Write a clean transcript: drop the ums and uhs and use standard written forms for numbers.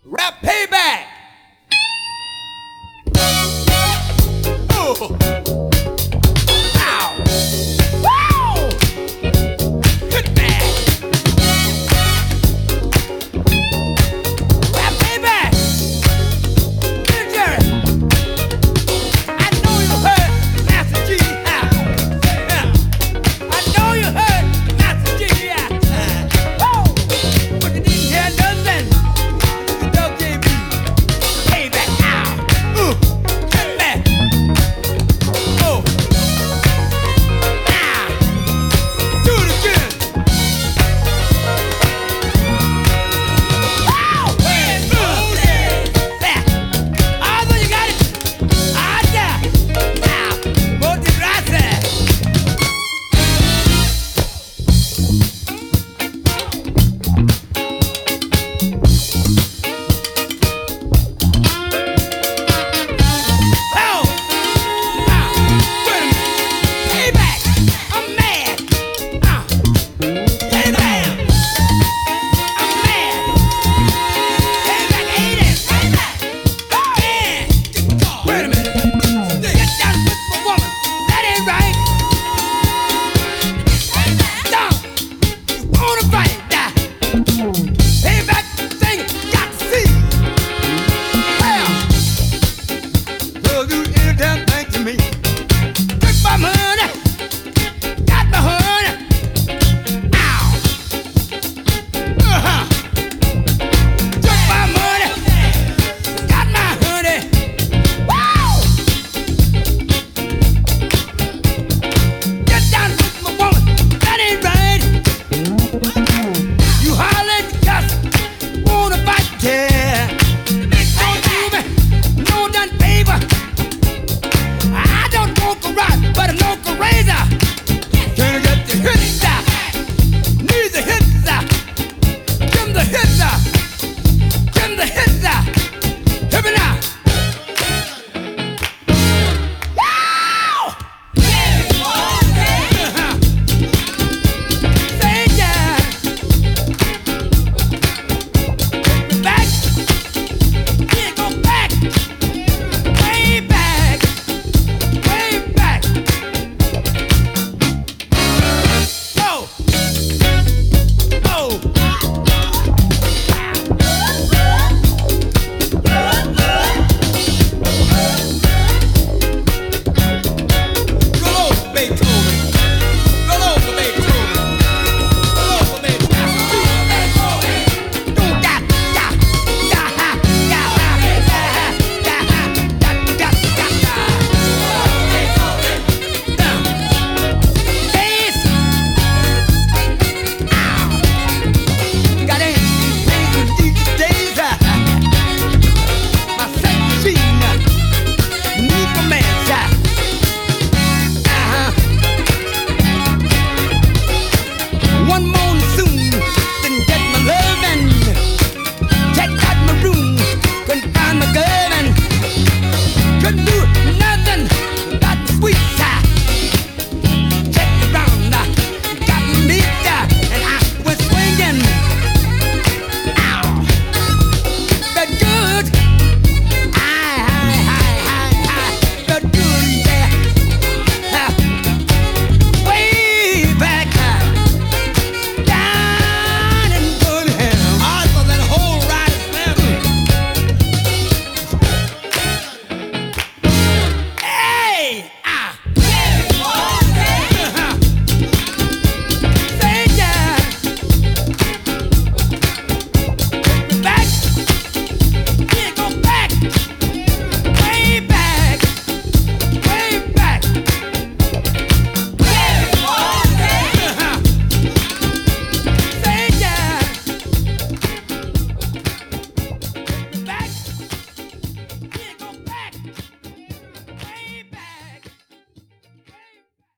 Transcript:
Rap payback. Oh. Ow. Woo. Good man. Rap payback. Little Jerry. I know you heard Master G. I know you heard Master G. Woo. But you didn't hear nothing. WJB. Payback. Ow. Good man. Oh. Ah. Do it again. Wow. There. Although you got it. Ah, yeah. Now, multi-gracias. Oh! Ah! Wait a minute. Payback! I'm mad! Ah! Payback! I'm mad! Payback ain't it? Payback! Man! Wait a minute. Get down with the woman. That ain't right. No! You wanna fight? Payback thing got to see. Well, girl, do any damn thing to me. Took my money, got my honey. Ow! Uh-huh. Took my money, got my honey. Wow! Get down with my woman, that ain't right. You holler at the cuss, wanna fight, yeah. Don't do me no done favor. I don't walk around, but I'm no razor. Can I get the hits out? Need the hits out. Give 'em the hits out. Give 'em the hits out. Hear me now. Wow! Uh-huh. Say yeah. Back. Yeah, go back. Way back. Way back. Go. Go. Roll over, Beethoven. Roll over, Beethoven. Roll over, Beethoven. One morning soon, didn't get my lovin'. Checked out my room, couldn't find my gun. Couldn't do